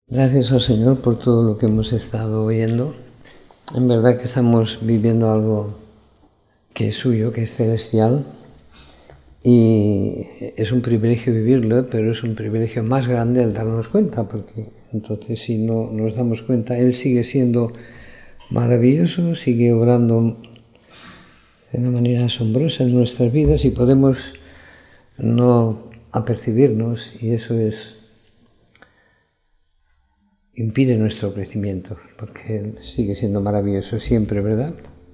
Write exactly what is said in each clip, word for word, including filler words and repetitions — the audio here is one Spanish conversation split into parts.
Gracias al Señor por todo lo que hemos estado oyendo. En verdad que estamos viviendo algo que es suyo, que es celestial, y es un privilegio vivirlo, pero es un privilegio más grande el darnos cuenta, porque entonces si no nos damos cuenta, Él sigue siendo maravilloso, sigue obrando de una manera asombrosa en nuestras vidas y podemos no apercibirnos, y eso es impide nuestro crecimiento, porque Él sigue siendo maravilloso siempre, ¿verdad?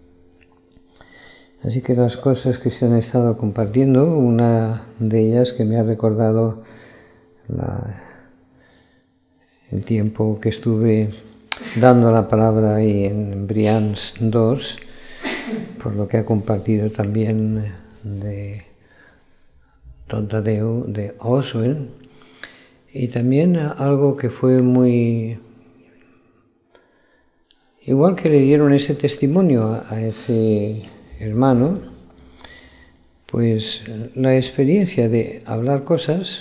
Así que las cosas que se han estado compartiendo, una de ellas que me ha recordado la, el tiempo que estuve dando la palabra ahí en Brians dos, por lo que ha compartido también de Don Tadeo de Oswald, y también algo que fue muy... igual que le dieron ese testimonio a ese hermano, pues la experiencia de hablar cosas,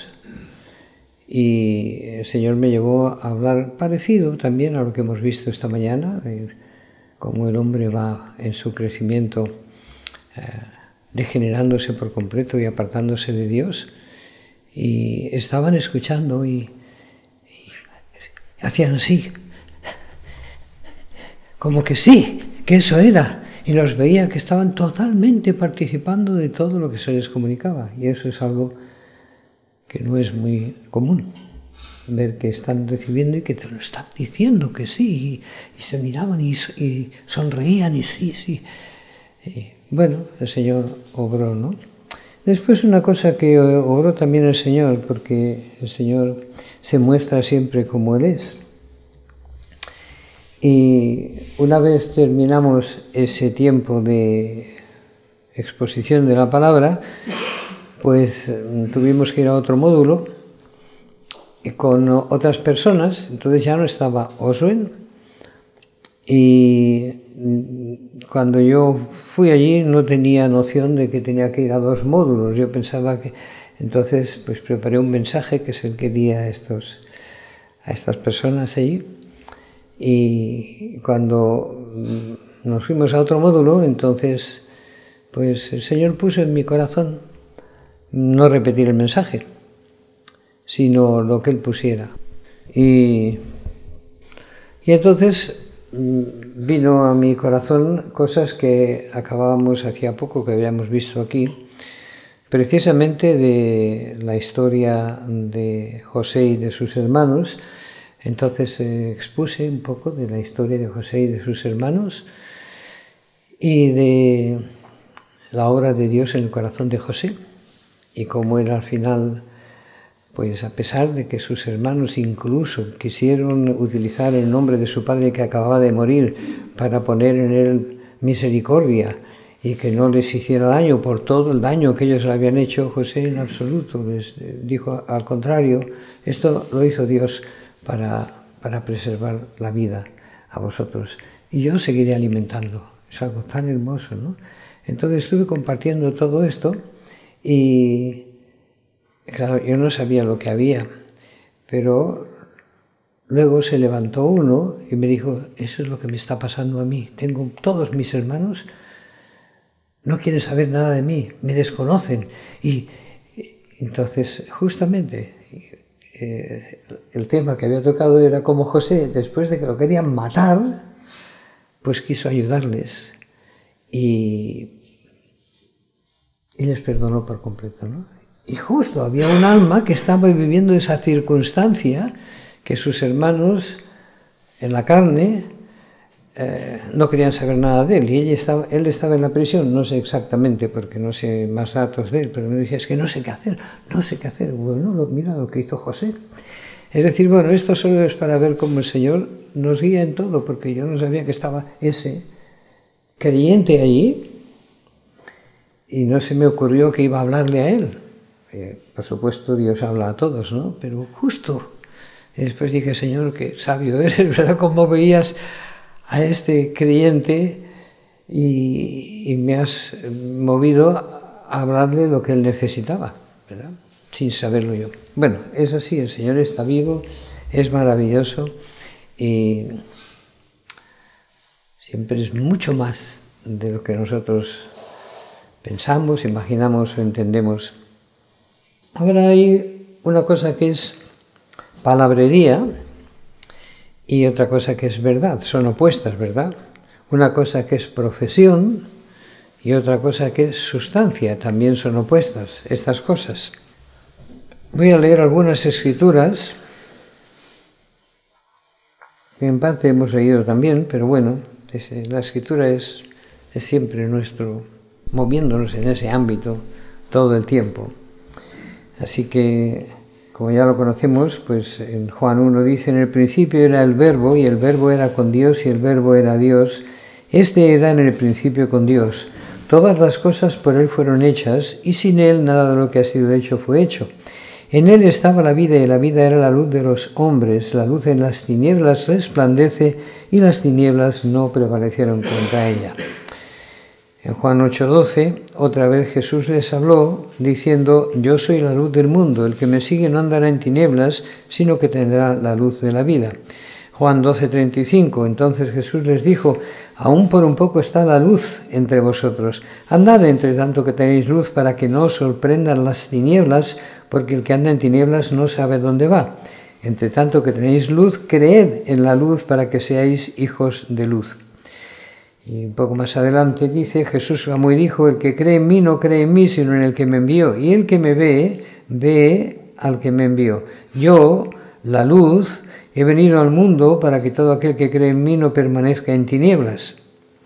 y el Señor me llevó a hablar parecido también a lo que hemos visto esta mañana, cómo el hombre va en su crecimiento eh, degenerándose por completo y apartándose de Dios. Y estaban escuchando y, y hacían así, como que sí, que eso era, y los veía que estaban totalmente participando de todo lo que se les comunicaba, y eso es algo que no es muy común, ver que están recibiendo y que te lo están diciendo que sí, y, y se miraban y, y sonreían y sí, sí. Y, bueno, el Señor obró, ¿no? Después una cosa que obró también el Señor, porque el Señor se muestra siempre como Él es. Y una vez terminamos ese tiempo de exposición de la palabra, pues tuvimos que ir a otro módulo con otras personas. Entonces ya no estaba Oswald, y cuando yo fui allí no tenía noción de que tenía que ir a dos módulos. Yo pensaba que... Entonces pues preparé un mensaje que es el que di a, estos, a estas personas allí, y cuando nos fuimos a otro módulo, entonces pues el Señor puso en mi corazón no repetir el mensaje, sino lo que Él pusiera. Y, y entonces vino a mi corazón cosas que acabábamos hacía poco, que habíamos visto aquí, precisamente de la historia de José y de sus hermanos. Entonces eh, expuse un poco de la historia de José y de sus hermanos y de la obra de Dios en el corazón de José, y cómo era al final, pues a pesar de que sus hermanos incluso quisieron utilizar el nombre de su padre que acababa de morir para poner en él misericordia y que no les hiciera daño por todo el daño que ellos le habían hecho, José en absoluto les dijo al contrario, esto lo hizo Dios para, para preservar la vida a vosotros, y yo seguiré alimentando. Es algo tan hermoso, ¿no? Entonces estuve compartiendo todo esto, y claro, yo no sabía lo que había, pero luego se levantó uno y me dijo, eso es lo que me está pasando a mí. Tengo todos mis hermanos, no quieren saber nada de mí, me desconocen. Y, y entonces, justamente, eh, el tema que había tocado era cómo José, después de que lo querían matar, pues quiso ayudarles y, y les perdonó por completo, ¿no? Y justo había un alma que estaba viviendo esa circunstancia, que sus hermanos en la carne eh, no querían saber nada de él, y él estaba, él estaba en la prisión, no sé exactamente porque no sé más datos de él, pero me decía, es que no sé qué hacer, no sé qué hacer. Bueno, lo, mira lo que hizo José. Es decir, bueno, esto solo es para ver cómo el Señor nos guía en todo, porque yo no sabía que estaba ese creyente allí, y no se me ocurrió que iba a hablarle a él. Eh, por supuesto, Dios habla a todos, ¿no? Pero justo después dije, Señor, qué sabio eres, ¿verdad? Cómo veías a este creyente y, y me has movido a hablarle lo que él necesitaba, ¿verdad? Sin saberlo yo. Bueno, es así, el Señor está vivo, es maravilloso y siempre es mucho más de lo que nosotros pensamos, imaginamos o entendemos. Ahora hay una cosa que es palabrería y otra cosa que es verdad, son opuestas, ¿verdad? Una cosa que es profesión y otra cosa que es sustancia, también son opuestas estas cosas. Voy a leer algunas escrituras, que en parte hemos leído también, pero bueno, la escritura es, es siempre nuestro, moviéndonos en ese ámbito todo el tiempo. Así que, como ya lo conocemos, pues en Juan uno dice, en el principio era el Verbo, y el Verbo era con Dios, y el Verbo era Dios. Este era en el principio con Dios. Todas las cosas por Él fueron hechas, y sin Él nada de lo que ha sido hecho fue hecho. En Él estaba la vida, y la vida era la luz de los hombres. La luz en las tinieblas resplandece, y las tinieblas no prevalecieron contra ella. En Juan ocho doce, otra vez Jesús les habló, diciendo, yo soy la luz del mundo, el que me sigue no andará en tinieblas, sino que tendrá la luz de la vida. Juan doce treinta y cinco, entonces Jesús les dijo, aún por un poco está la luz entre vosotros. Andad entre tanto que tenéis luz para que no os sorprendan las tinieblas, porque el que anda en tinieblas no sabe dónde va. Entre tanto que tenéis luz, creed en la luz para que seáis hijos de luz. Y un poco más adelante dice, Jesús clamó y dijo, el que cree en mí no cree en mí, sino en el que me envió. Y el que me ve, ve al que me envió. Yo, la luz, he venido al mundo para que todo aquel que cree en mí no permanezca en tinieblas.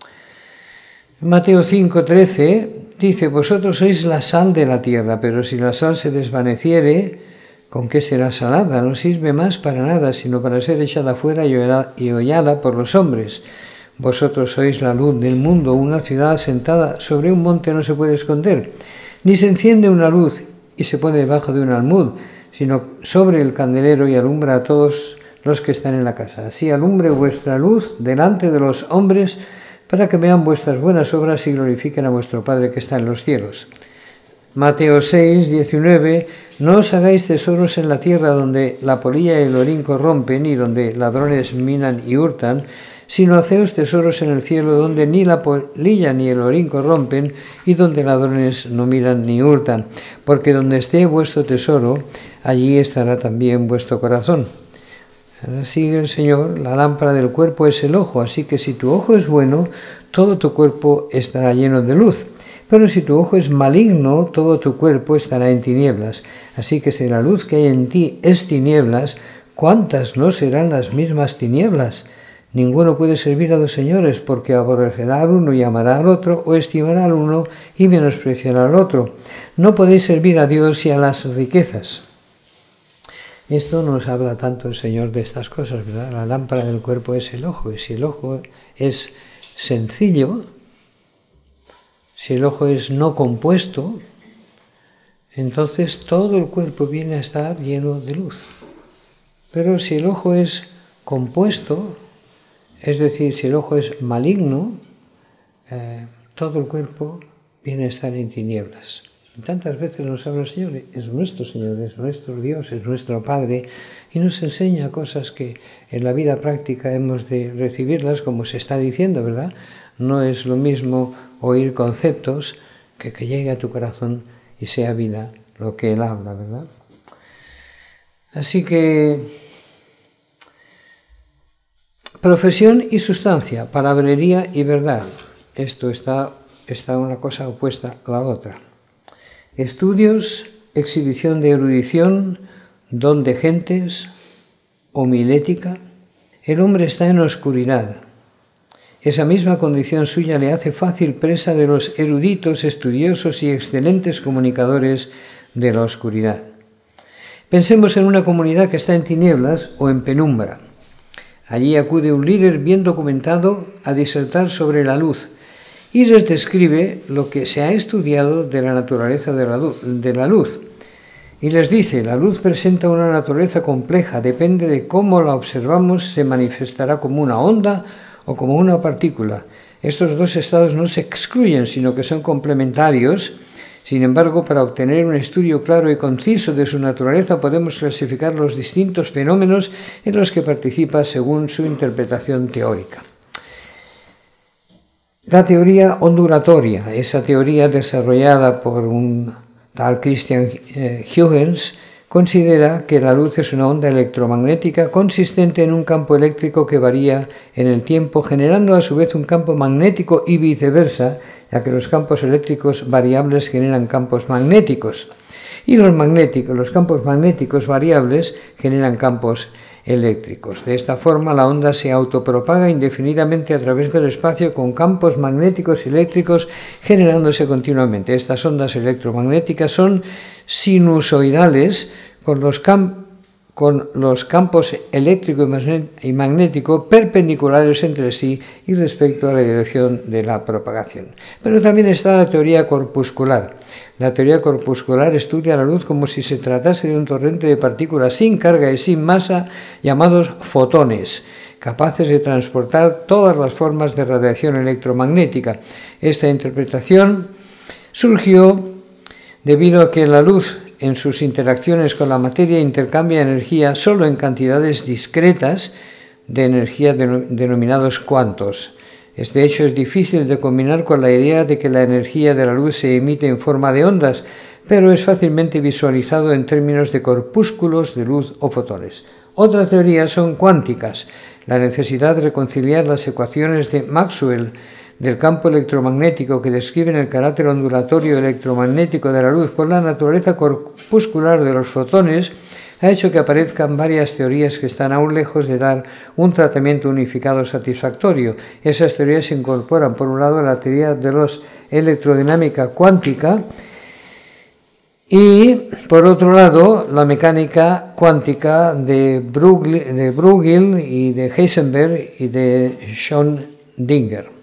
Mateo cinco trece dice, vosotros sois la sal de la tierra, pero si la sal se desvaneciere, ¿con qué será salada? No sirve más para nada, sino para ser echada fuera y hollada por los hombres. Vosotros sois la luz del mundo, una ciudad asentada sobre un monte no se puede esconder, ni se enciende una luz y se pone debajo de un almud, sino sobre el candelero y alumbra a todos los que están en la casa. Así alumbre vuestra luz delante de los hombres, para que vean vuestras buenas obras y glorifiquen a vuestro Padre que está en los cielos. Mateo seis diecinueve, no os hagáis tesoros en la tierra donde la polilla y el orín corrompen y donde ladrones minan y hurtan, sino haceos tesoros en el cielo donde ni la polilla ni el orín corrompen y donde ladrones no miran ni hurtan, porque donde esté vuestro tesoro, allí estará también vuestro corazón. Ahora sigue el Señor, la lámpara del cuerpo es el ojo, así que si tu ojo es bueno, todo tu cuerpo estará lleno de luz. Pero si tu ojo es maligno, todo tu cuerpo estará en tinieblas. Así que si la luz que hay en ti es tinieblas, ¿cuántas no serán las mismas tinieblas? Ninguno puede servir a dos señores, porque aborrecerá al uno y amará al otro, o estimará al uno y menospreciará al otro. No podéis servir a Dios y a las riquezas. Esto nos habla tanto el Señor de estas cosas, ¿verdad? La lámpara del cuerpo es el ojo, y si el ojo es sencillo, si el ojo es no compuesto, entonces todo el cuerpo viene a estar lleno de luz. Pero si el ojo es compuesto, es decir, si el ojo es maligno, eh, todo el cuerpo viene a estar en tinieblas. Y tantas veces nos habla el Señor, es nuestro Señor, es nuestro Dios, es nuestro Padre, y nos enseña cosas que en la vida práctica hemos de recibirlas, como se está diciendo, ¿verdad? No es lo mismo oír conceptos que que llegue a tu corazón y sea vida lo que Él habla, ¿verdad? Así que profesión y sustancia, palabrería y verdad. Esto está, está una cosa opuesta a la otra. Estudios, exhibición de erudición, don de gentes, homilética. El hombre está en oscuridad. Esa misma condición suya le hace fácil presa de los eruditos, estudiosos y excelentes comunicadores de la oscuridad. Pensemos en una comunidad que está en tinieblas o en penumbra. Allí acude un líder bien documentado a disertar sobre la luz y les describe lo que se ha estudiado de la naturaleza de la luz. De la luz. Y les dice, la luz presenta una naturaleza compleja, depende de cómo la observamos, se manifestará como una onda o como una partícula. Estos dos estados no se excluyen, sino que son complementarios. Sin embargo, para obtener un estudio claro y conciso de su naturaleza, podemos clasificar los distintos fenómenos en los que participa según su interpretación teórica. La teoría ondulatoria, esa teoría desarrollada por un tal Christian Huygens, considera que la luz es una onda electromagnética consistente en un campo eléctrico que varía en el tiempo, generando a su vez un campo magnético y viceversa, ya que los campos eléctricos variables generan campos magnéticos y los magnéticos, los campos magnéticos variables generan campos eléctricos. De esta forma, la onda se autopropaga indefinidamente a través del espacio con campos magnéticos y eléctricos generándose continuamente. Estas ondas electromagnéticas son sinusoidales con los, cam con los campos eléctrico y magnético perpendiculares entre sí y respecto a la dirección de la propagación. Pero también está la teoría corpuscular. La teoría corpuscular estudia la luz como si se tratase de un torrente de partículas sin carga y sin masa, llamados fotones, capaces de transportar todas las formas de radiación electromagnética. Esta interpretación surgió debido a que la luz, en sus interacciones con la materia, intercambia energía solo en cantidades discretas de energía denominados cuantos. Este hecho es difícil de combinar con la idea de que la energía de la luz se emite en forma de ondas, pero es fácilmente visualizado en términos de corpúsculos de luz o fotones. Otra teoría son cuánticas, la necesidad de reconciliar las ecuaciones de Maxwell del campo electromagnético que describen el carácter ondulatorio electromagnético de la luz con la naturaleza corpuscular de los fotones, ha hecho que aparezcan varias teorías que están aún lejos de dar un tratamiento unificado satisfactorio. Esas teorías se incorporan, por un lado, a la teoría de la electrodinámica cuántica y, por otro lado, la mecánica cuántica de Brugel y de Heisenberg y de Schrödinger.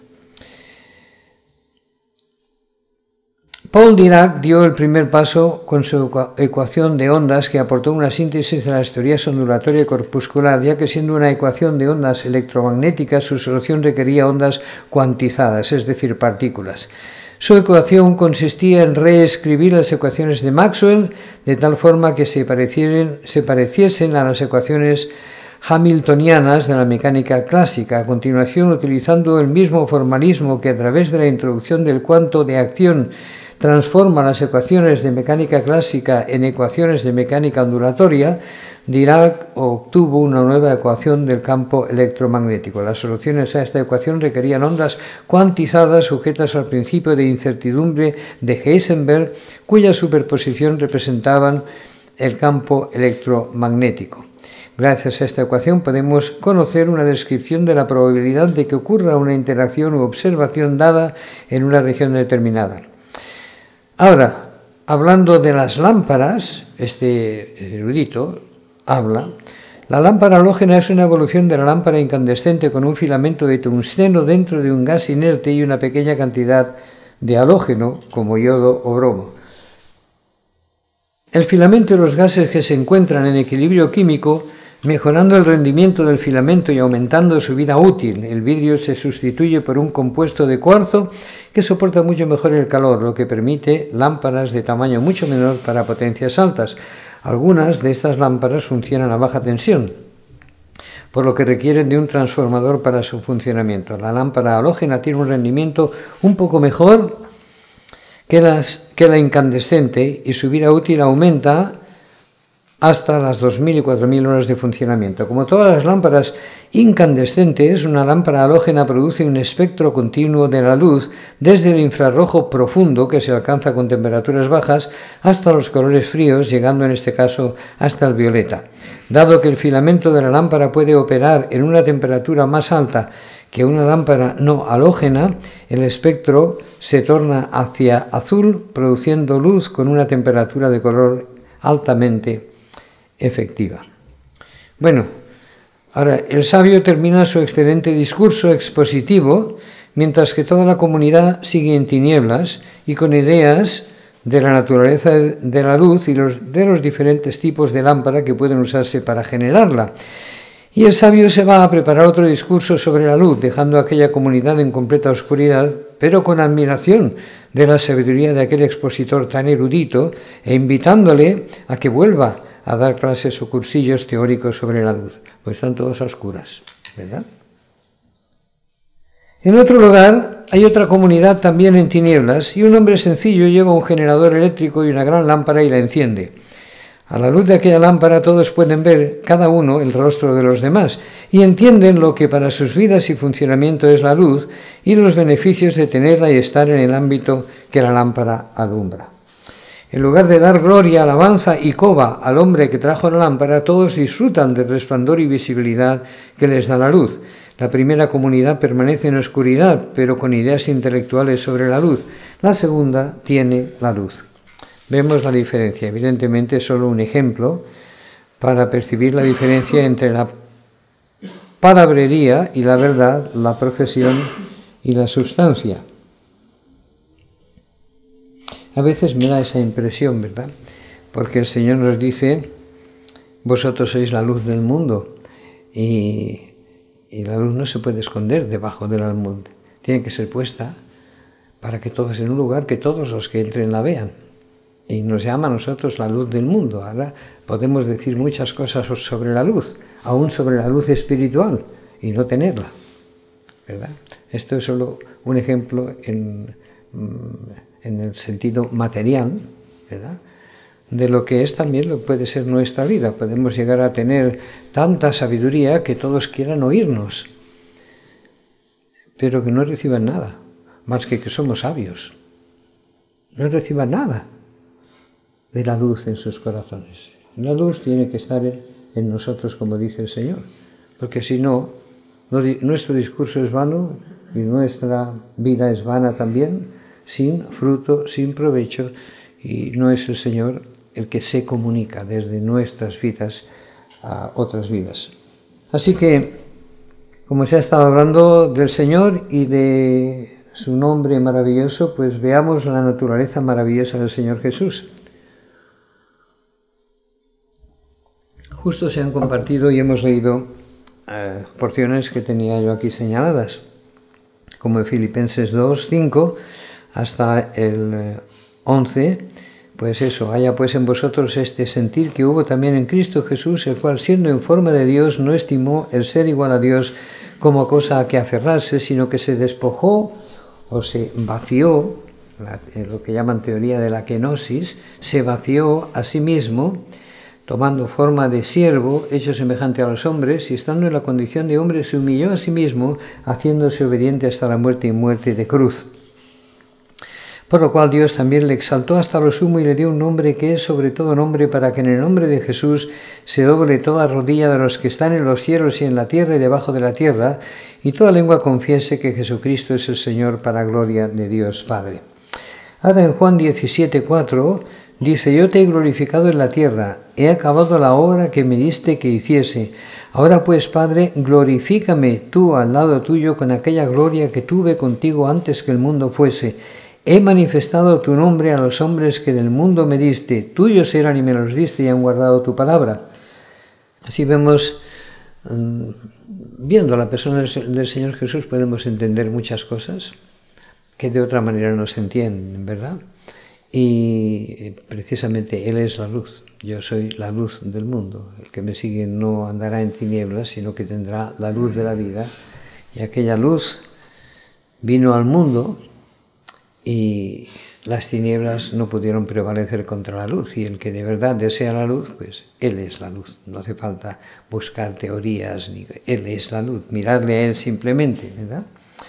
Paul Dirac dio el primer paso con su ecuación de ondas que aportó una síntesis de las teorías ondulatoria y corpuscular, ya que siendo una ecuación de ondas electromagnéticas, su solución requería ondas cuantizadas, es decir, partículas. Su ecuación consistía en reescribir las ecuaciones de Maxwell de tal forma que se, se pareciesen a las ecuaciones hamiltonianas de la mecánica clásica. A continuación, utilizando el mismo formalismo que a través de la introducción del cuanto de acción transforma las ecuaciones de mecánica clásica en ecuaciones de mecánica ondulatoria, Dirac obtuvo una nueva ecuación del campo electromagnético. Las soluciones a esta ecuación requerían ondas cuantizadas sujetas al principio de incertidumbre de Heisenberg, cuya superposición representaban el campo electromagnético. Gracias a esta ecuación podemos conocer una descripción de la probabilidad de que ocurra una interacción u observación dada en una región determinada. Ahora, hablando de las lámparas, este erudito habla, la lámpara halógena es una evolución de la lámpara incandescente con un filamento de tungsteno dentro de un gas inerte y una pequeña cantidad de halógeno, como yodo o bromo. El filamento y los gases que se encuentran en equilibrio químico, mejorando el rendimiento del filamento y aumentando su vida útil. El vidrio se sustituye por un compuesto de cuarzo que soporta mucho mejor el calor, lo que permite lámparas de tamaño mucho menor para potencias altas. Algunas de estas lámparas funcionan a baja tensión, por lo que requieren de un transformador para su funcionamiento. La lámpara halógena tiene un rendimiento un poco mejor que, las, que la incandescente y su vida útil aumenta hasta las dos mil y cuatro mil horas de funcionamiento. Como todas las lámparas incandescentes, una lámpara halógena produce un espectro continuo de la luz desde el infrarrojo profundo, que se alcanza con temperaturas bajas, hasta los colores fríos, llegando en este caso hasta el violeta. Dado que el filamento de la lámpara puede operar en una temperatura más alta que una lámpara no halógena, el espectro se torna hacia azul, produciendo luz con una temperatura de color altamente efectiva. Bueno, ahora el sabio termina su excelente discurso expositivo, mientras que toda la comunidad sigue en tinieblas y con ideas de la naturaleza de la luz y los, de los diferentes tipos de lámpara que pueden usarse para generarla. Y el sabio se va a preparar otro discurso sobre la luz, dejando a aquella comunidad en completa oscuridad, pero con admiración de la sabiduría de aquel expositor tan erudito e invitándole a que vuelva a dar clases o cursillos teóricos sobre la luz, pues están todos a oscuras, ¿verdad? En otro lugar hay otra comunidad también en tinieblas y un hombre sencillo lleva un generador eléctrico y una gran lámpara y la enciende. A la luz de aquella lámpara todos pueden ver cada uno el rostro de los demás y entienden lo que para sus vidas y funcionamiento es la luz y los beneficios de tenerla y estar en el ámbito que la lámpara alumbra. En lugar de dar gloria, alabanza y coba al hombre que trajo la lámpara, todos disfrutan del resplandor y visibilidad que les da la luz. La primera comunidad permanece en oscuridad, pero con ideas intelectuales sobre la luz. La segunda tiene la luz. Vemos la diferencia. Evidentemente es solo un ejemplo para percibir la diferencia entre la palabrería y la verdad, la profesión y la sustancia. A veces me da esa impresión, ¿verdad? Porque el Señor nos dice, vosotros sois la luz del mundo, y, y la luz no se puede esconder debajo del almud, tiene que ser puesta para que todos en un lugar, que todos los que entren la vean. Y nos llama a nosotros la luz del mundo. Ahora podemos decir muchas cosas sobre la luz, aún sobre la luz espiritual, y no tenerla, ¿verdad? Esto es solo un ejemplo en... en el sentido material, ¿verdad?, de lo que es también lo que puede ser nuestra vida. Podemos llegar a tener tanta sabiduría que todos quieran oírnos, pero que no reciban nada, más que que somos sabios. No reciban nada de la luz en sus corazones. La luz tiene que estar en nosotros, como dice el Señor, porque si no, nuestro discurso es vano y nuestra vida es vana también, sin fruto, sin provecho, y no es el Señor el que se comunica desde nuestras vidas a otras vidas. Así que, como se ha estado hablando del Señor y de su nombre maravilloso, pues veamos la naturaleza maravillosa del Señor Jesús. Justo se han compartido y hemos leído eh, porciones que tenía yo aquí señaladas, como en Filipenses dos, cinco, hasta el once, pues eso, haya pues en vosotros este sentir que hubo también en Cristo Jesús, el cual siendo en forma de Dios no estimó el ser igual a Dios como cosa a que aferrarse, sino que se despojó o se vació, la, lo que llaman teoría de la kenosis, se vació a sí mismo, tomando forma de siervo, hecho semejante a los hombres, y estando en la condición de hombre se humilló a sí mismo, haciéndose obediente hasta la muerte y muerte de cruz. Por lo cual Dios también le exaltó hasta lo sumo y le dio un nombre que es sobre todo nombre, para que en el nombre de Jesús se doble toda rodilla de los que están en los cielos y en la tierra y debajo de la tierra, y toda lengua confiese que Jesucristo es el Señor, para gloria de Dios Padre. Ahora en Juan diecisiete, cuatro dice, yo te he glorificado en la tierra, he acabado la obra que me diste que hiciese. Ahora pues, Padre, glorifícame tú al lado tuyo con aquella gloria que tuve contigo antes que el mundo fuese. He manifestado tu nombre a los hombres que del mundo me diste, tuyos eran y me los diste y han guardado tu palabra. Así vemos, viendo la persona del Señor Jesús, podemos entender muchas cosas que de otra manera no se entienden, ¿verdad? Y precisamente Él es la luz, yo soy la luz del mundo. El que me sigue no andará en tinieblas, sino que tendrá la luz de la vida, y aquella luz vino al mundo y las tinieblas no pudieron prevalecer contra la luz, y el que de verdad desea la luz, pues Él es la luz. No hace falta buscar teorías, ni Él es la luz, mirarle a Él simplemente, ¿verdad?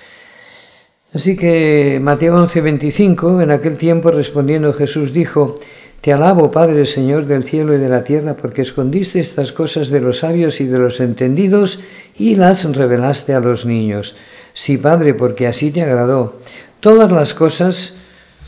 Así que Mateo once, veinticinco, en aquel tiempo respondiendo Jesús dijo, te alabo, Padre, Señor del cielo y de la tierra, porque escondiste estas cosas de los sabios y de los entendidos y las revelaste a los niños. Sí, Padre, porque así te agradó. Todas las cosas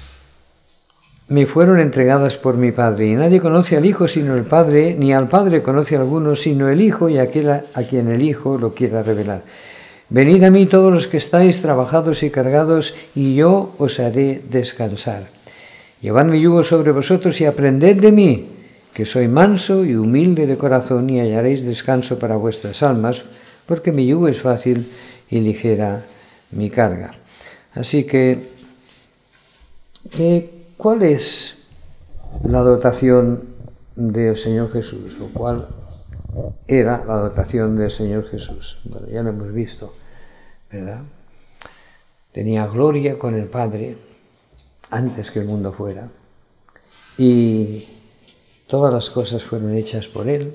me fueron entregadas por mi Padre, y nadie conoce al Hijo sino el Padre, ni al Padre conoce a alguno sino el Hijo y aquel a quien el Hijo lo quiera revelar. Venid a mí todos los que estáis trabajados y cargados, y yo os haré descansar. Llevad mi yugo sobre vosotros y aprended de mí, que soy manso y humilde de corazón, y hallaréis descanso para vuestras almas, porque mi yugo es fácil y ligera mi carga. Así que Eh, ¿Cuál es la dotación del Señor Jesús? ¿O cuál era la dotación del Señor Jesús? Bueno, ya lo hemos visto, ¿verdad? Tenía gloria con el Padre antes que el mundo fuera, y todas las cosas fueron hechas por Él,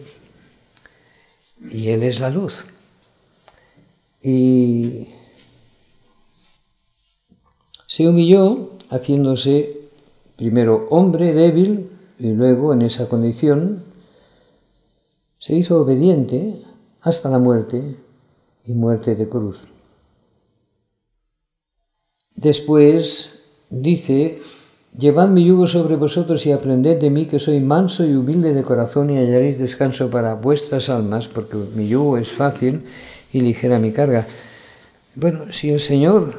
y Él es la luz. Y se humilló haciéndose primero hombre débil, y luego en esa condición se hizo obediente hasta la muerte, y muerte de cruz. Después dice: llevad mi yugo sobre vosotros y aprended de mí, que soy manso y humilde de corazón, y hallaréis descanso para vuestras almas, porque mi yugo es fácil y ligera mi carga. Bueno, si el Señor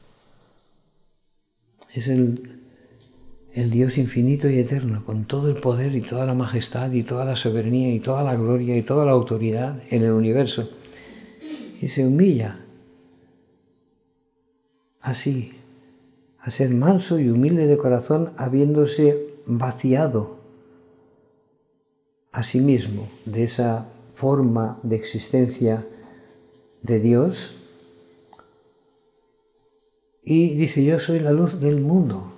es el, el Dios infinito y eterno, con todo el poder y toda la majestad y toda la soberanía y toda la gloria y toda la autoridad en el universo, y se humilla así, a ser manso y humilde de corazón, habiéndose vaciado a sí mismo de esa forma de existencia de Dios, y dice: yo soy la luz del mundo.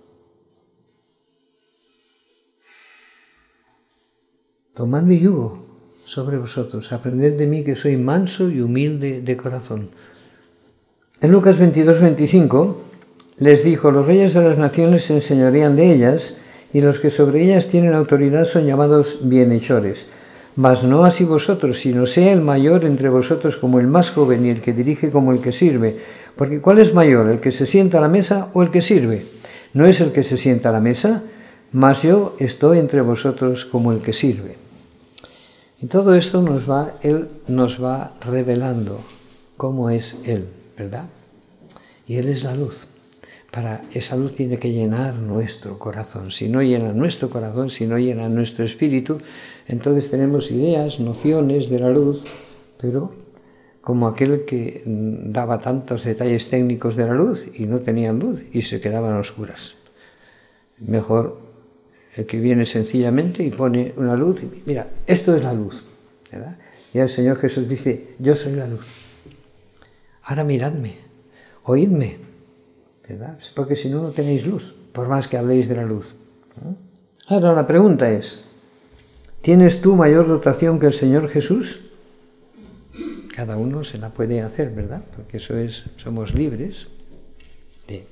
Tomad mi yugo sobre vosotros, aprended de mí, que soy manso y humilde de corazón. En Lucas veintidós, veinticinco les dijo: los reyes de las naciones se enseñorean de ellas, y los que sobre ellas tienen autoridad son llamados bienhechores. Mas no así vosotros, sino sea el mayor entre vosotros como el más joven, y el que dirige como el que sirve. Porque ¿cuál es mayor, el que se sienta a la mesa o el que sirve? No es el que se sienta a la mesa, mas yo estoy entre vosotros como el que sirve. Y todo esto nos va, Él nos va revelando cómo es Él, ¿verdad? Y Él es la luz. Para esa luz tiene que llenar nuestro corazón. Si no llena nuestro corazón, si no llena nuestro espíritu, entonces tenemos ideas, nociones de la luz, pero como aquel que daba tantos detalles técnicos de la luz y no tenían luz y se quedaban oscuras. Mejor el que viene sencillamente y pone una luz y mira, esto es la luz, ¿verdad? Y el Señor Jesús dice: yo soy la luz. Ahora miradme, oídme, ¿verdad? Porque si no, no tenéis luz, por más que habléis de la luz. Ahora la pregunta es: ¿tienes tú mayor dotación que el Señor Jesús? Cada uno se la puede hacer, ¿verdad? Porque eso es, somos libres de...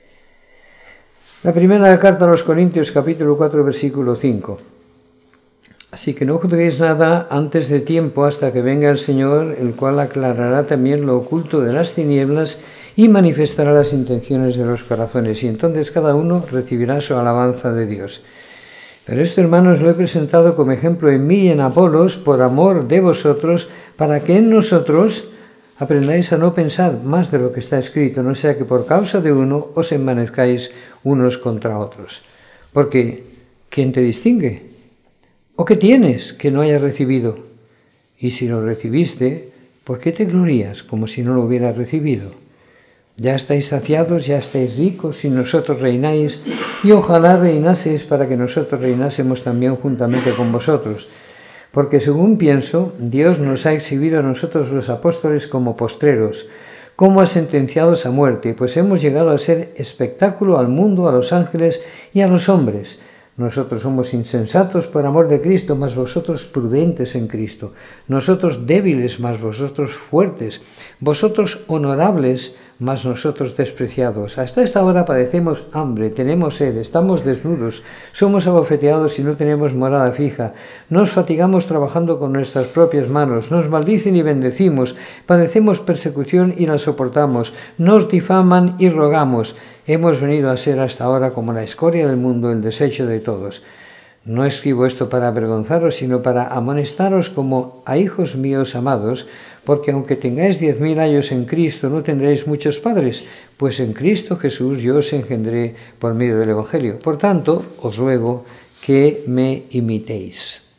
La primera carta a los Corintios, capítulo cuatro, versículo cinco. Así que no juzguéis nada antes de tiempo, hasta que venga el Señor, el cual aclarará también lo oculto de las tinieblas y manifestará las intenciones de los corazones, y entonces cada uno recibirá su alabanza de Dios. Pero esto, hermanos, lo he presentado como ejemplo en mí y en Apolos, por amor de vosotros, para que en nosotros aprendáis a no pensar más de lo que está escrito, no sea que por causa de uno os envanezcáis unos contra otros. Porque, ¿quién te distingue? ¿O qué tienes que no hayas recibido? Y si lo recibiste, ¿por qué te glorías como si no lo hubieras recibido? Ya estáis saciados, ya estáis ricos, y nosotros reináis, y ojalá reinaseis para que nosotros reinásemos también juntamente con vosotros. Porque según pienso, Dios nos ha exhibido a nosotros los apóstoles como postreros, como a sentenciados a muerte, pues hemos llegado a ser espectáculo al mundo, a los ángeles y a los hombres. Nosotros somos insensatos por amor de Cristo, mas vosotros prudentes en Cristo. Nosotros débiles, mas vosotros fuertes. Vosotros honorables, mas nosotros despreciados. Hasta esta hora padecemos hambre, tenemos sed, estamos desnudos, somos abofeteados y no tenemos morada fija. Nos fatigamos trabajando con nuestras propias manos, nos maldicen y bendecimos, padecemos persecución y la soportamos, nos difaman y rogamos. Hemos venido a ser hasta ahora como la escoria del mundo, el desecho de todos. No escribo esto para avergonzaros, sino para amonestaros como a hijos míos amados, porque aunque tengáis diez mil años en Cristo, no tendréis muchos padres, pues en Cristo Jesús yo os engendré por medio del Evangelio. Por tanto, os ruego que me imitéis.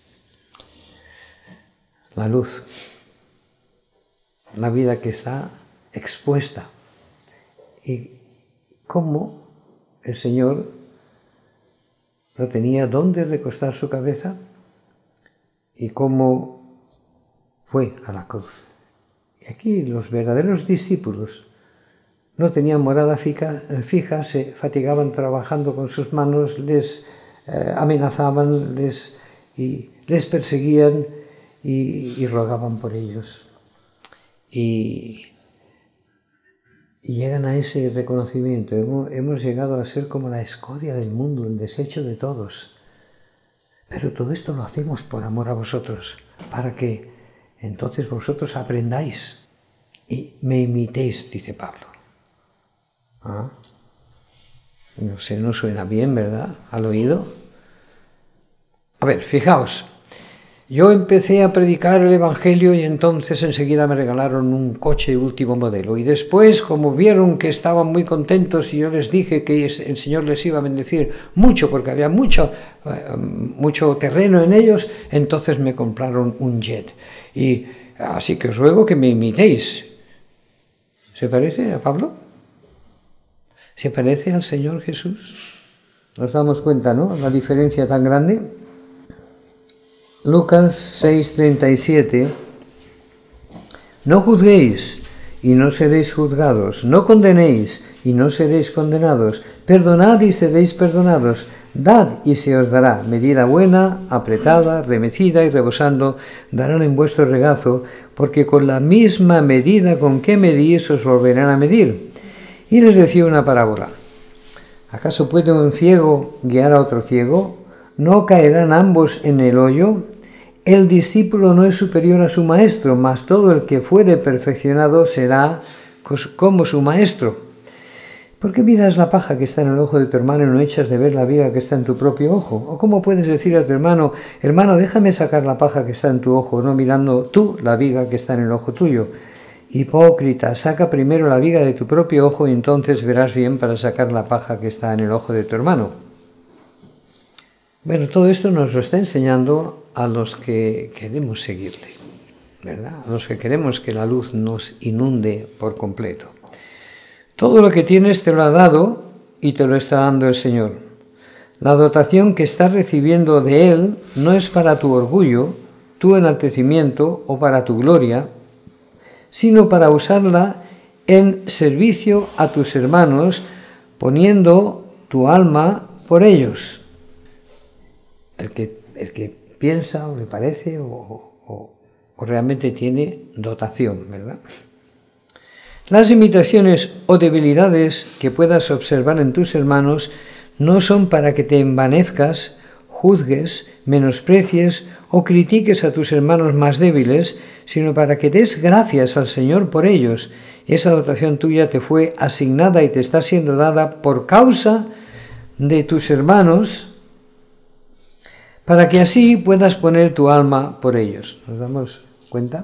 La luz, la vida que está expuesta. Y cómo el Señor no tenía dónde recostar su cabeza y cómo fue a la cruz. Y aquí los verdaderos discípulos no tenían morada fija, fija se fatigaban trabajando con sus manos, les eh, amenazaban les, y les perseguían y, y rogaban por ellos. Y, y llegan a ese reconocimiento. Hemos, hemos llegado a ser como la escoria del mundo, el desecho de todos. Pero todo esto lo hacemos por amor a vosotros, para que entonces vosotros aprendáis y me imitéis, dice Pablo. ¿Ah? No sé, no suena bien, ¿verdad? ¿Al oído? A ver, fijaos. Yo empecé a predicar el Evangelio y entonces enseguida me regalaron un coche último modelo. Y después, como vieron que estaban muy contentos y yo les dije que el Señor les iba a bendecir mucho porque había mucho, uh, mucho terreno en ellos, entonces me compraron un jet. Y así que os ruego que me imitéis. ¿Se parece a Pablo? ¿Se parece al Señor Jesús? Nos damos cuenta, ¿no? La diferencia tan grande. Lucas seis treinta y siete. No juzguéis y no seréis juzgados, no condenéis y no seréis condenados, perdonad y seréis perdonados, dad y se os dará, medida buena, apretada, remecida y rebosando, darán en vuestro regazo, porque con la misma medida con que medís os volverán a medir. Y les decía una parábola. ¿Acaso puede un ciego guiar a otro ciego? ¿No caerán ambos en el hoyo? El discípulo no es superior a su maestro, mas todo el que fuere perfeccionado será como su maestro. ¿Por qué miras la paja que está en el ojo de tu hermano y no echas de ver la viga que está en tu propio ojo? ¿O cómo puedes decir a tu hermano, hermano, déjame sacar la paja que está en tu ojo, no mirando tú la viga que está en el ojo tuyo? Hipócrita, saca primero la viga de tu propio ojo y entonces verás bien para sacar la paja que está en el ojo de tu hermano. Bueno, todo esto nos lo está enseñando a los que queremos seguirle, ¿verdad? A los que queremos que la luz nos inunde por completo. Todo lo que tienes te lo ha dado y te lo está dando el Señor. La dotación que estás recibiendo de Él no es para tu orgullo, tu enaltecimiento o para tu gloria, sino para usarla en servicio a tus hermanos, poniendo tu alma por ellos. El que, el que piensa o le parece o, o, o realmente tiene dotación, ¿verdad? Las limitaciones o debilidades que puedas observar en tus hermanos no son para que te envanezcas, juzgues, menosprecies o critiques a tus hermanos más débiles, sino para que des gracias al Señor por ellos. Esa dotación tuya te fue asignada y te está siendo dada por causa de tus hermanos, para que así puedas poner tu alma por ellos. ¿Nos damos cuenta?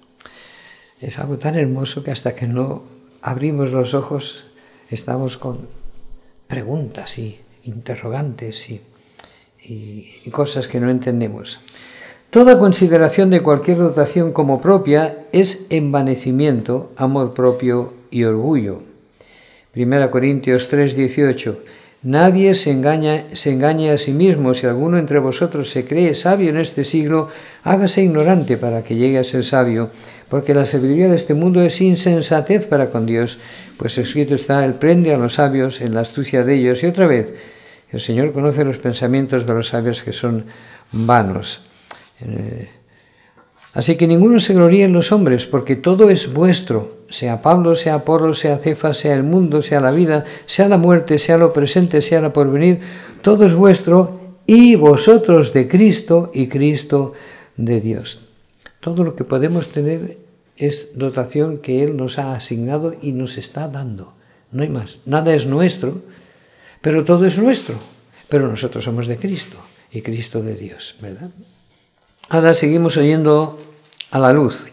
Es algo tan hermoso que hasta que no abrimos los ojos estamos con preguntas y interrogantes y, y, y cosas que no entendemos. Toda consideración de cualquier dotación como propia es envanecimiento, amor propio y orgullo. Primera Corintios tres dieciocho. Nadie se engaña, se engañe a sí mismo. Si alguno entre vosotros se cree sabio en este siglo, hágase ignorante para que llegue a ser sabio, porque la sabiduría de este mundo es insensatez para con Dios, pues escrito está, Él prende a los sabios en la astucia de ellos. Y otra vez, el Señor conoce los pensamientos de los sabios que son vanos. Eh, así que ninguno se gloríe en los hombres, porque todo es vuestro, sea Pablo, sea Apolo, sea Cefas, sea el mundo, sea la vida, sea la muerte, sea lo presente, sea la porvenir, todo es vuestro, y vosotros de Cristo y Cristo de Dios. Todo lo que podemos tener es dotación que Él nos ha asignado y nos está dando. No hay más. Nada es nuestro, pero todo es nuestro. Pero nosotros somos de Cristo y Cristo de Dios, ¿verdad? Ahora seguimos oyendo a la luz.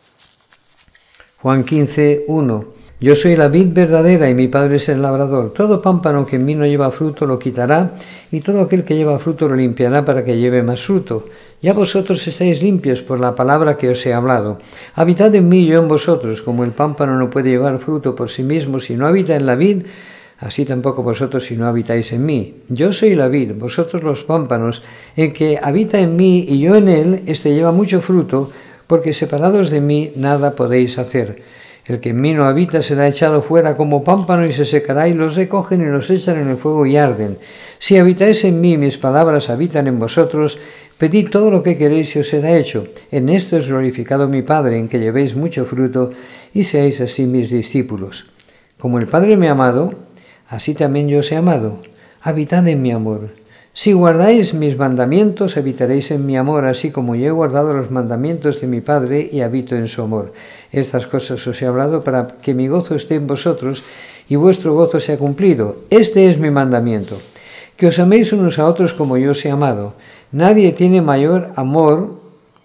Juan quince, uno. Yo soy la vid verdadera y mi Padre es el labrador. Todo pámpano que en mí no lleva fruto lo quitará, y todo aquel que lleva fruto lo limpiará para que lleve más fruto. Ya vosotros estáis limpios por la palabra que os he hablado. Habitad en mí y yo en vosotros. Como el pámpano no puede llevar fruto por sí mismo si no habita en la vid, Así tampoco vosotros si no habitáis en mí. Yo soy la vid, vosotros los pámpanos. El que habita en mí y yo en él, éste lleva mucho fruto, porque separados de mí nada podéis hacer. El que en mí no habita será echado fuera como pámpano y se secará, y los recogen y los echan en el fuego y arden. Si habitáis en mí, mis palabras habitan en vosotros, pedid todo lo que queréis y os será hecho. En esto es glorificado mi Padre, en que llevéis mucho fruto y seáis así mis discípulos. Como el Padre me ha amado, así también yo os he amado. Habitad en mi amor. Si guardáis mis mandamientos, habitaréis en mi amor, así como yo he guardado los mandamientos de mi Padre y habito en su amor. Estas cosas os he hablado para que mi gozo esté en vosotros y vuestro gozo sea cumplido. Este es mi mandamiento, que os améis unos a otros como yo os he amado. Nadie tiene mayor amor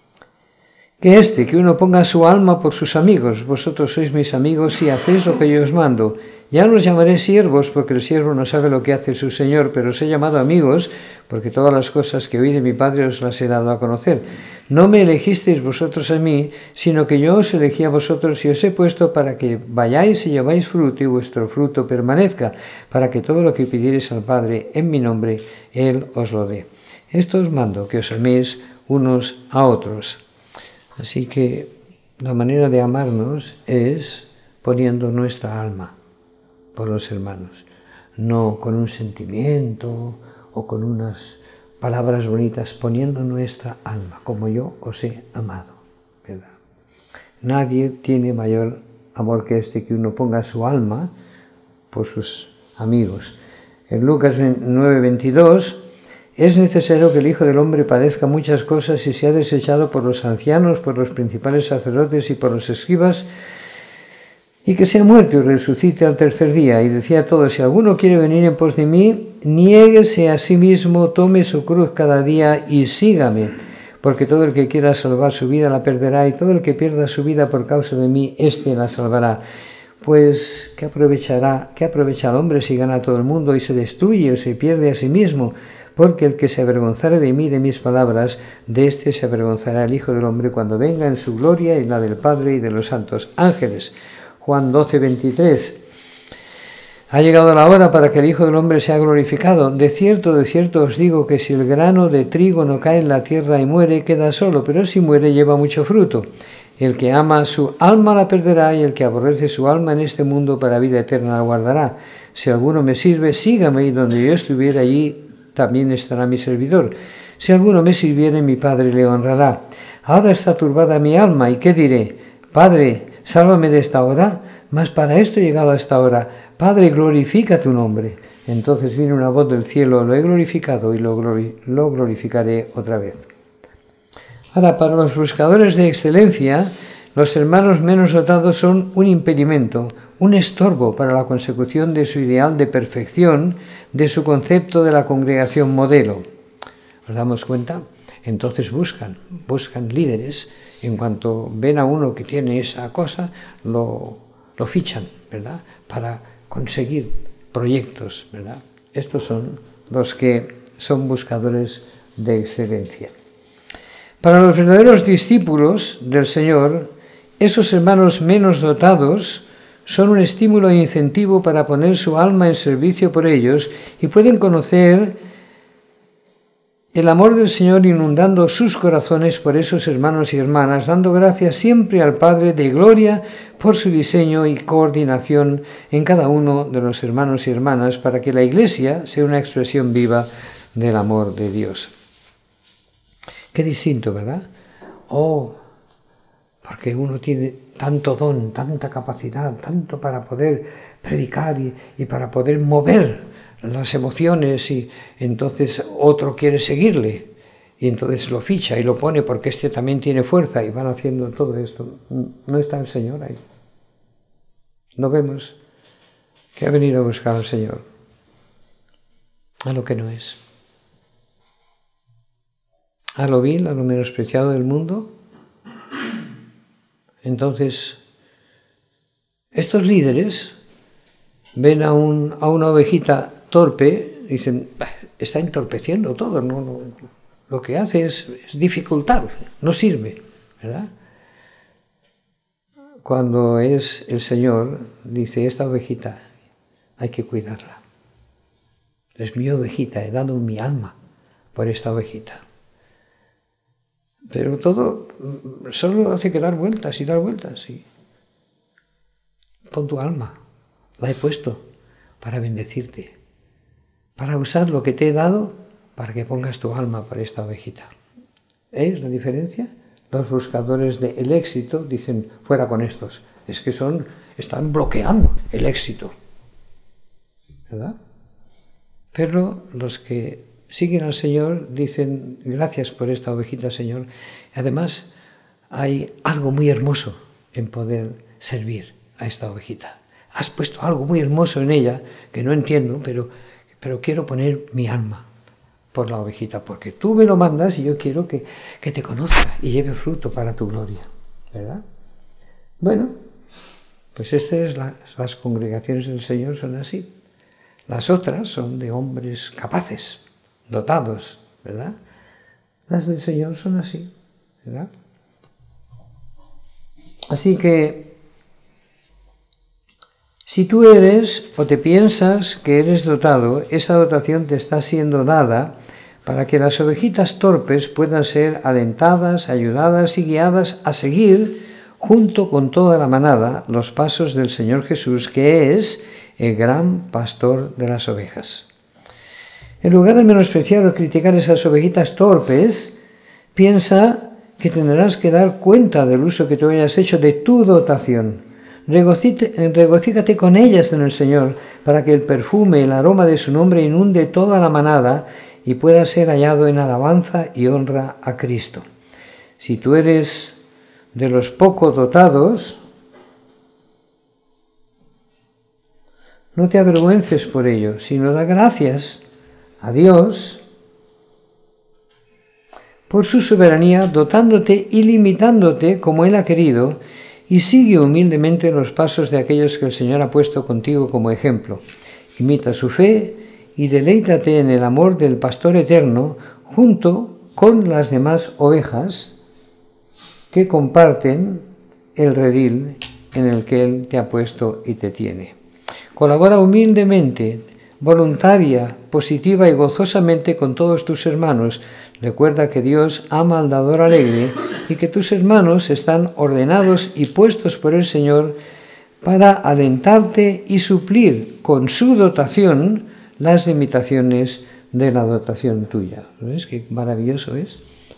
que este, que uno ponga su alma por sus amigos. Vosotros sois mis amigos si hacéis lo que yo os mando. Ya no os llamaré siervos, porque el siervo no sabe lo que hace su señor, pero os he llamado amigos, porque todas las cosas que oí de mi Padre os las he dado a conocer. No me elegisteis vosotros a mí, sino que yo os elegí a vosotros y os he puesto para que vayáis y lleváis fruto y vuestro fruto permanezca, para que todo lo que pidiereis al Padre en mi nombre, Él os lo dé. Esto os mando, que os améis unos a otros. Así que la manera de amarnos es poniendo nuestra alma por los hermanos, no con un sentimiento o con unas palabras bonitas, poniendo nuestra alma, como yo os he amado, ¿verdad? Nadie tiene mayor amor que este, que uno ponga su alma por sus amigos. En Lucas nueve veintidós, es necesario que el Hijo del Hombre padezca muchas cosas y sea desechado por los ancianos, por los principales sacerdotes y por los escribas, y que sea muerto y resucite al tercer día. Y decía a todos: si alguno quiere venir en pos de mí, niéguese a sí mismo, tome su cruz cada día y sígame. Porque todo el que quiera salvar su vida la perderá, y todo el que pierda su vida por causa de mí, éste la salvará. Pues, ¿qué aprovechará, qué aprovecha el hombre si gana todo el mundo y se destruye o se pierde a sí mismo? Porque el que se avergonzare de mí, de mis palabras, de éste se avergonzará el Hijo del Hombre cuando venga en su gloria y la del Padre y de los santos ángeles. Juan doce veintitrés. Ha llegado la hora para que el Hijo del Hombre sea glorificado. De cierto, de cierto os digo que si el grano de trigo no cae en la tierra y muere, queda solo, pero si muere lleva mucho fruto. El que ama su alma la perderá, y el que aborrece su alma en este mundo para vida eterna la guardará. Si alguno me sirve, sígame, y donde yo estuviera allí también estará mi servidor. Si alguno me sirviere, mi Padre le honrará. Ahora está turbada mi alma, ¿y qué diré? Padre, sálvame de esta hora. Mas para esto he llegado a esta hora. Padre, glorifica tu nombre. Entonces vino una voz del cielo: lo he glorificado y lo, glori- lo glorificaré otra vez. Ahora, para los buscadores de excelencia, los hermanos menos dotados son un impedimento, un estorbo para la consecución de su ideal de perfección, de su concepto de la congregación modelo. ¿Nos damos cuenta? Entonces buscan, buscan líderes. En cuanto ven a uno que tiene esa cosa, lo, lo fichan, ¿verdad? Para conseguir proyectos, ¿verdad? Estos son los que son buscadores de excelencia. Para los verdaderos discípulos del Señor, esos hermanos menos dotados son un estímulo e incentivo para poner su alma en servicio por ellos, y pueden conocer el amor del Señor inundando sus corazones por esos hermanos y hermanas, dando gracias siempre al Padre de gloria por su diseño y coordinación en cada uno de los hermanos y hermanas, para que la Iglesia sea una expresión viva del amor de Dios. Qué distinto, ¿verdad? Oh, porque uno tiene tanto don, tanta capacidad, tanto para poder predicar y, y para poder mover las emociones, y entonces otro quiere seguirle y entonces lo ficha y lo pone porque este también tiene fuerza, y van haciendo todo esto. No está el Señor ahí. No vemos que ha venido a buscar al Señor a lo que no es, a lo vil, a lo menospreciado del mundo. Entonces, estos líderes ven a, un, a una ovejita torpe y dicen: está entorpeciendo todo, no, no, lo que hace es, es dificultar, no sirve, ¿verdad? Cuando es el Señor, dice: esta ovejita hay que cuidarla. Es mi ovejita, he dado mi alma por esta ovejita. Pero todo solo hace que dar vueltas y dar vueltas. Y pon tu alma, la he puesto para bendecirte, para usar lo que te he dado para que pongas tu alma por esta ovejita. ¿Es la diferencia? Los buscadores del éxito dicen, fuera con estos. Es que son, están bloqueando el éxito, ¿verdad? Pero los que siguen al Señor dicen, gracias por esta ovejita, Señor. Además, hay algo muy hermoso en poder servir a esta ovejita. Has puesto algo muy hermoso en ella, que no entiendo, pero, pero quiero poner mi alma por la ovejita, porque tú me lo mandas y yo quiero que, que te conozca y lleve fruto para tu gloria, ¿verdad? Bueno, pues estas la, las congregaciones del Señor son así. Las otras son de hombres capaces, dotados, ¿verdad? Las del Señor son así, ¿verdad? Así que, si tú eres o te piensas que eres dotado, esa dotación te está siendo dada para que las ovejitas torpes puedan ser alentadas, ayudadas y guiadas a seguir, junto con toda la manada, los pasos del Señor Jesús, que es el gran pastor de las ovejas. En lugar de menospreciar o criticar esas ovejitas torpes, piensa que tendrás que dar cuenta del uso que tú hayas hecho de tu dotación. Regocíjate con ellas en el Señor, para que el perfume, el aroma de su nombre inunde toda la manada y pueda ser hallado en alabanza y honra a Cristo. Si tú eres de los poco dotados, no te avergüences por ello, sino da gracias a Dios por su soberanía, dotándote y limitándote como Él ha querido, y sigue humildemente los pasos de aquellos que el Señor ha puesto contigo como ejemplo. Imita su fe y deleítate en el amor del pastor eterno junto con las demás ovejas que comparten el redil en el que Él te ha puesto y te tiene. Colabora humildemente, voluntaria, positiva y gozosamente con todos tus hermanos. Recuerda que Dios ama al dador alegre y que tus hermanos están ordenados y puestos por el Señor para alentarte y suplir con su dotación las limitaciones de la dotación tuya. ¿Ves qué maravilloso es?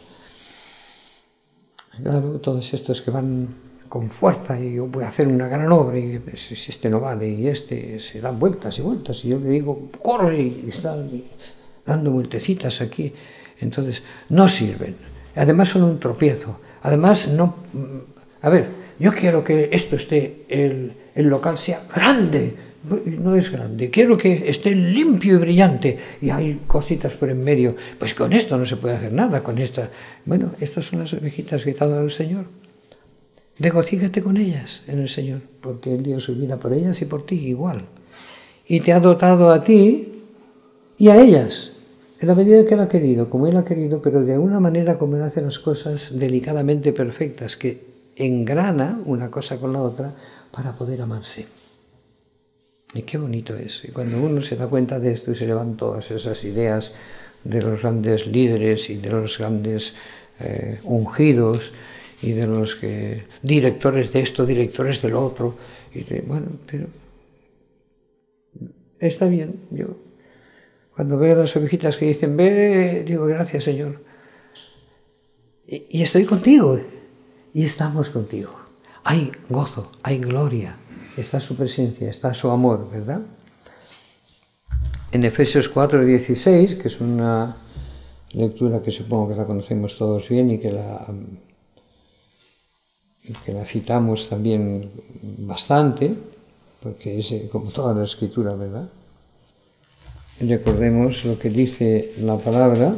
Claro, todos estos que van con fuerza y yo voy a hacer una gran obra y si este no vale y este se dan vueltas y vueltas y yo le digo, corre y están dando vueltecitas aquí. Entonces, no sirven. Además son un tropiezo. Además, no... A ver, yo quiero que esto esté, el, el local sea grande. No es grande. Quiero que esté limpio y brillante. Y hay cositas por en medio. Pues con esto no se puede hacer nada. Con esta... Bueno, estas son las ovejitas que te ha dado el Señor. Regocíjate con ellas en el Señor, porque Él dio su vida por ellas y por ti igual. Y te ha dotado a ti y a ellas. En la medida que Él ha querido, como Él ha querido, pero de una manera como Él hace las cosas delicadamente perfectas, que engrana una cosa con la otra para poder amarse. Y qué bonito es. Y cuando uno se da cuenta de esto y se le van todas esas ideas de los grandes líderes y de los grandes eh, ungidos y de los que directores de esto, directores del otro, y de, bueno, pero está bien, yo... Cuando veo las ovejitas que dicen, ve, digo, gracias, Señor. Y, y estoy contigo, y estamos contigo. Hay gozo, hay gloria, está su presencia, está su amor, ¿verdad? En Efesios cuatro dieciséis, que es una lectura que supongo que la conocemos todos bien y que la, que la citamos también bastante, porque es como toda la Escritura, ¿verdad? Recordemos lo que dice la palabra,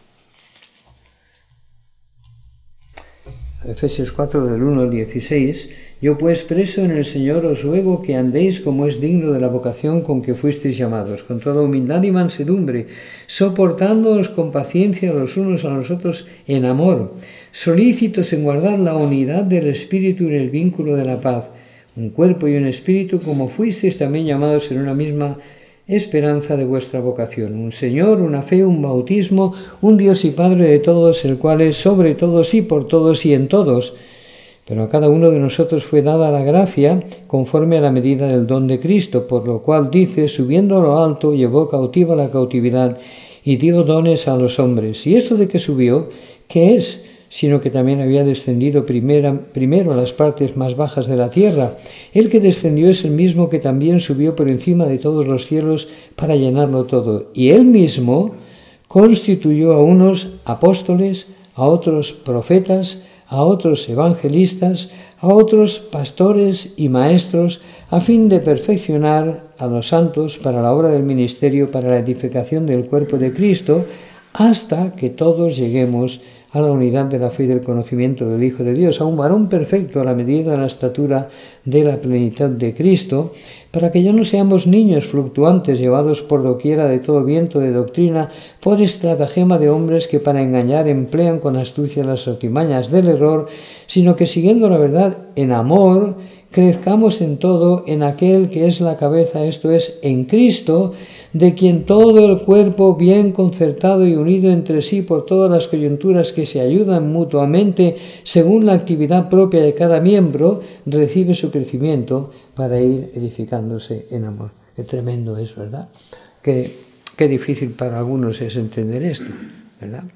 Efesios cuatro, del uno al dieciséis, yo pues preso en el Señor os ruego que andéis como es digno de la vocación con que fuisteis llamados, con toda humildad y mansedumbre, soportándoos con paciencia los unos a los otros en amor, solícitos en guardar la unidad del Espíritu en el vínculo de la paz, un cuerpo y un espíritu, como fuisteis también llamados en una misma esperanza de vuestra vocación, un Señor, una fe, un bautismo, un Dios y Padre de todos, el cual es sobre todos y por todos y en todos. Pero a cada uno de nosotros fue dada la gracia conforme a la medida del don de Cristo, por lo cual dice, subiendo a lo alto, llevó cautiva la cautividad y dio dones a los hombres. ¿Y esto de que subió, qué es? Sino que también había descendido primera, primero a las partes más bajas de la tierra. El que descendió es el mismo que también subió por encima de todos los cielos para llenarlo todo. Y él mismo constituyó a unos apóstoles, a otros profetas, a otros evangelistas, a otros pastores y maestros, a fin de perfeccionar a los santos para la obra del ministerio, para la edificación del cuerpo de Cristo, hasta que todos lleguemos a la unidad de la fe y del conocimiento del Hijo de Dios, a un varón perfecto a la medida de la estatura de la plenitud de Cristo, para que ya no seamos niños fluctuantes llevados por doquiera de todo viento de doctrina, por estratagema de hombres que para engañar emplean con astucia las artimañas del error, sino que siguiendo la verdad en amor, crezcamos en todo en aquel que es la cabeza, esto es, en Cristo, de quien todo el cuerpo, bien concertado y unido entre sí por todas las coyunturas que se ayudan mutuamente según la actividad propia de cada miembro, recibe su crecimiento para ir edificándose en amor. Qué tremendo es, ¿verdad? Qué, qué difícil para algunos es entender esto, ¿verdad?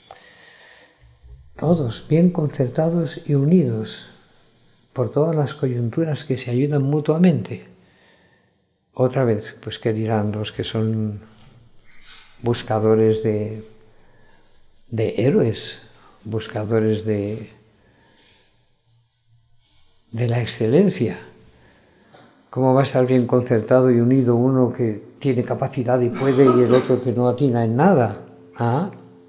Todos bien concertados y unidos por todas las coyunturas que se ayudan mutuamente. Otra vez, pues qué dirán los que son buscadores de, de héroes, buscadores de, de la excelencia. ¿Cómo va a estar bien concertado y unido uno que tiene capacidad y puede y el otro que no atina en nada? ¿Ah?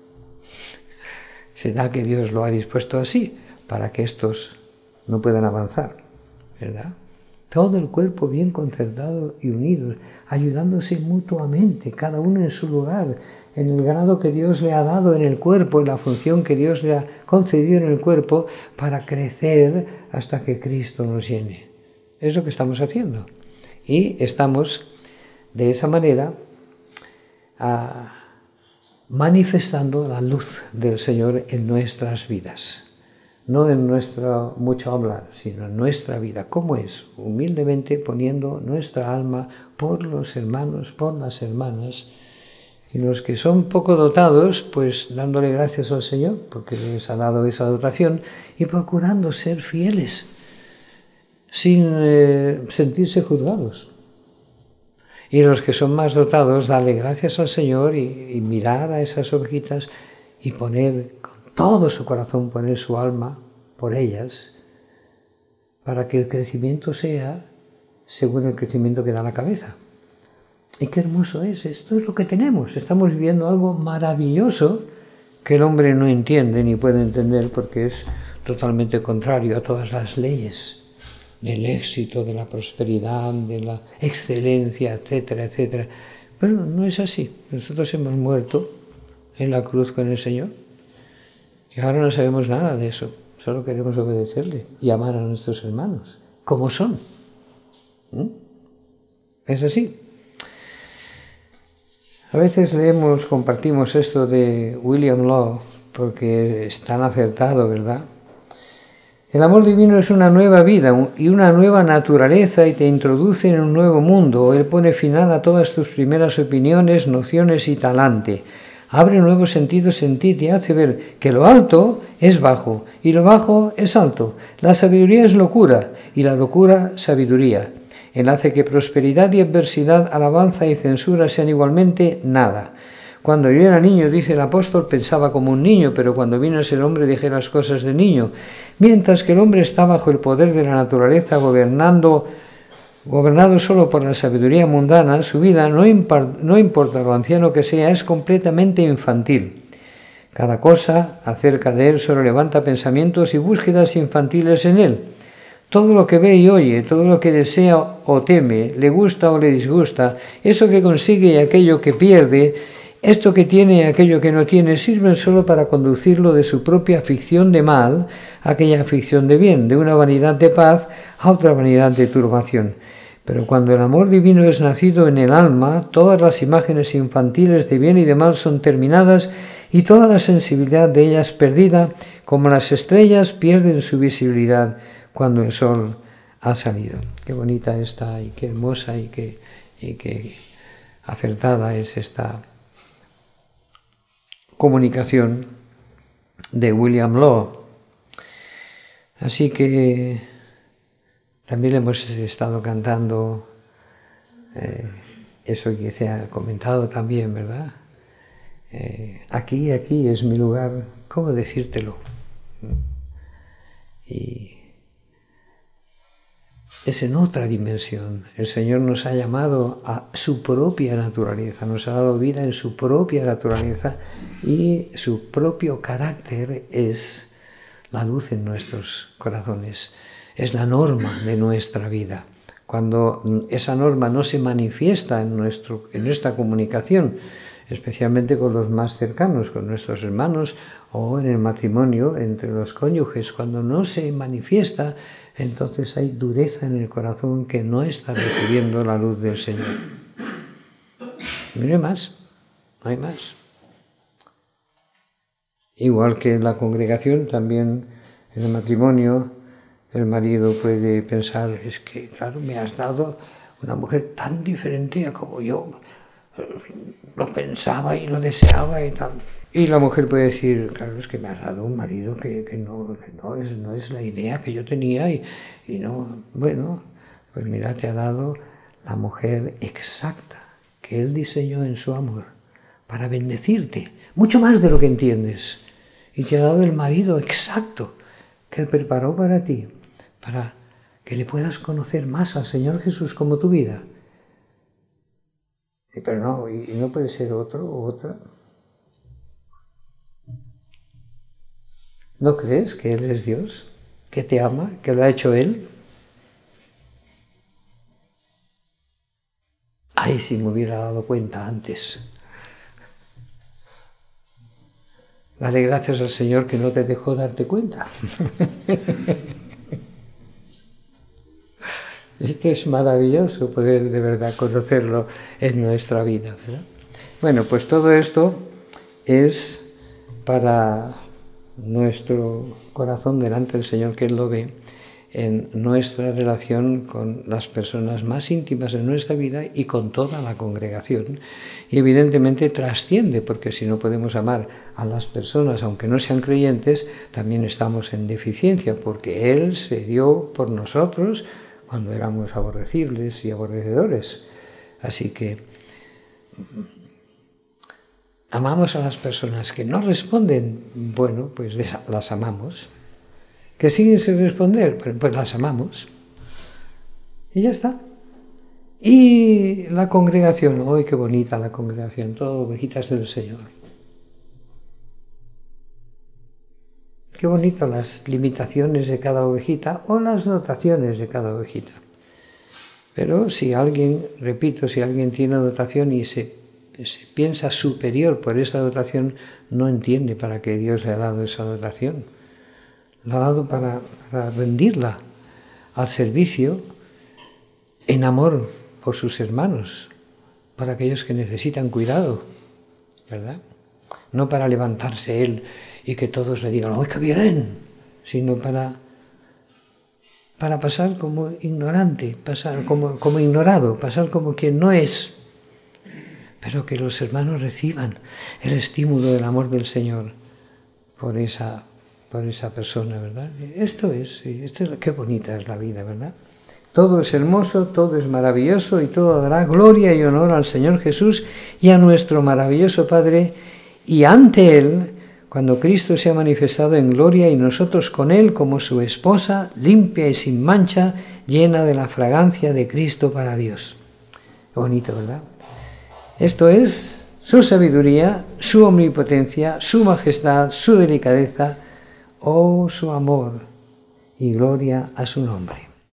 ¿Será que Dios lo ha dispuesto así para que estos no puedan avanzar? ¿Verdad? Todo el cuerpo bien concertado y unido, ayudándose mutuamente, cada uno en su lugar, en el grado que Dios le ha dado en el cuerpo, en la función que Dios le ha concedido en el cuerpo, para crecer hasta que Cristo nos llene. Es lo que estamos haciendo. Y estamos, de esa manera, a, manifestando la luz del Señor en nuestras vidas. No en nuestro mucho hablar, sino en nuestra vida. ¿Cómo es? Humildemente poniendo nuestra alma por los hermanos, por las hermanas. Y los que son poco dotados, pues dándole gracias al Señor, porque les ha dado esa dotación, y procurando ser fieles, sin eh, sentirse juzgados. Y los que son más dotados, darle gracias al Señor y, y mirar a esas ovejitas y poner todo su corazón, poner su alma por ellas, para que el crecimiento sea según el crecimiento que da la cabeza. Y qué hermoso es, esto es lo que tenemos, estamos viviendo algo maravilloso que el hombre no entiende ni puede entender porque es totalmente contrario a todas las leyes del éxito, de la prosperidad, de la excelencia, etcétera, etcétera. Pero no es así, nosotros hemos muerto en la cruz con el Señor. Y ahora no sabemos nada de eso, solo queremos obedecerle y amar a nuestros hermanos, como son. ¿Mm? Es así. A veces leemos, compartimos esto de William Law, porque es tan acertado, ¿verdad? El amor divino es una nueva vida y una nueva naturaleza y te introduce en un nuevo mundo. Él pone final a todas tus primeras opiniones, nociones y talante. Abre nuevos sentidos en ti, te hace ver que lo alto es bajo y lo bajo es alto. La sabiduría es locura y la locura sabiduría. Él hace que prosperidad y adversidad, alabanza y censura sean igualmente nada. Cuando yo era niño, dice el apóstol, pensaba como un niño, pero cuando vino a ser hombre dejé las cosas de niño. Mientras que el hombre está bajo el poder de la naturaleza, gobernando Gobernado solo por la sabiduría mundana, su vida, no, no importa lo anciano que sea, es completamente infantil. Cada cosa acerca de él solo levanta pensamientos y búsquedas infantiles en él. Todo lo que ve y oye, todo lo que desea o teme, le gusta o le disgusta, eso que consigue y aquello que pierde, esto que tiene y aquello que no tiene, sirven solo para conducirlo de su propia ficción de mal a aquella ficción de bien, de una vanidad de paz a otra vanidad de turbación. Pero cuando el amor divino es nacido en el alma, todas las imágenes infantiles de bien y de mal son terminadas y toda la sensibilidad de ellas perdida, como las estrellas pierden su visibilidad cuando el sol ha salido. Qué bonita está y qué hermosa y qué, y qué acertada es esta comunicación de William Law. Así que también le hemos estado cantando eh, eso que se ha comentado también, ¿verdad? Eh, aquí, aquí es mi lugar, ¿cómo decírtelo? Y es en otra dimensión. El Señor nos ha llamado a su propia naturaleza, nos ha dado vida en su propia naturaleza y su propio carácter es la luz en nuestros corazones, es la norma de nuestra vida. Cuando esa norma no se manifiesta en, nuestro, en nuestra comunicación, especialmente con los más cercanos, con nuestros hermanos o en el matrimonio entre los cónyuges, cuando no se manifiesta, entonces hay dureza en el corazón que no está recibiendo la luz del Señor. No hay más, no hay más. Igual que en la congregación, también en el matrimonio, el marido puede pensar, es que, claro, me has dado una mujer tan diferente a como yo lo pensaba y lo deseaba y tal. Y la mujer puede decir, claro, es que me has dado un marido que, que, no, que no, es, no es la idea que yo tenía y, y no, bueno, pues mira, te ha dado la mujer exacta que Él diseñó en su amor para bendecirte, mucho más de lo que entiendes. Y te ha dado el marido exacto que Él preparó para ti, para que le puedas conocer más al Señor Jesús como tu vida. Pero no, y no puede ser otro o otra. ¿No crees que Él es Dios? ¿Que te ama? ¿Que lo ha hecho Él? Ay, si me hubiera dado cuenta antes. Dale gracias al Señor que no te dejó darte cuenta. Esto es maravilloso poder de verdad conocerlo en nuestra vida, ¿verdad? Bueno, pues todo esto es para nuestro corazón delante del Señor, que Él lo ve en nuestra relación con las personas más íntimas de nuestra vida y con toda la congregación. Y evidentemente trasciende, porque si no podemos amar a las personas, aunque no sean creyentes, también estamos en deficiencia, porque Él se dio por nosotros cuando éramos aborrecibles y aborrecedores. Así que amamos a las personas que no responden, bueno, pues las amamos. Que siguen sin responder, pues las amamos. Y ya está. Y la congregación, ¡ay, qué bonita la congregación! Todo ovejitas del Señor. Qué bonito las limitaciones de cada ovejita o las dotaciones de cada ovejita. Pero si alguien, repito, si alguien tiene dotación y se, se piensa superior por esa dotación, no entiende para qué Dios le ha dado esa dotación. La ha dado para, para rendirla al servicio en amor por sus hermanos, para aquellos que necesitan cuidado, ¿verdad? No para levantarse él y que todos le digan, ¡ay, qué bien!, sino para, para pasar como ignorante, pasar como, como ignorado, pasar como quien no es, pero que los hermanos reciban el estímulo del amor del Señor por esa, por esa persona, ¿verdad? Esto es, esto es, qué bonita es la vida, ¿verdad? Todo es hermoso, todo es maravilloso y todo dará gloria y honor al Señor Jesús y a nuestro maravilloso Padre, y ante Él, cuando Cristo se ha manifestado en gloria y nosotros con Él como su esposa, limpia y sin mancha, llena de la fragancia de Cristo para Dios. Qué bonito, ¿verdad? Esto es su sabiduría, su omnipotencia, su majestad, su delicadeza, oh, su amor y gloria a su nombre.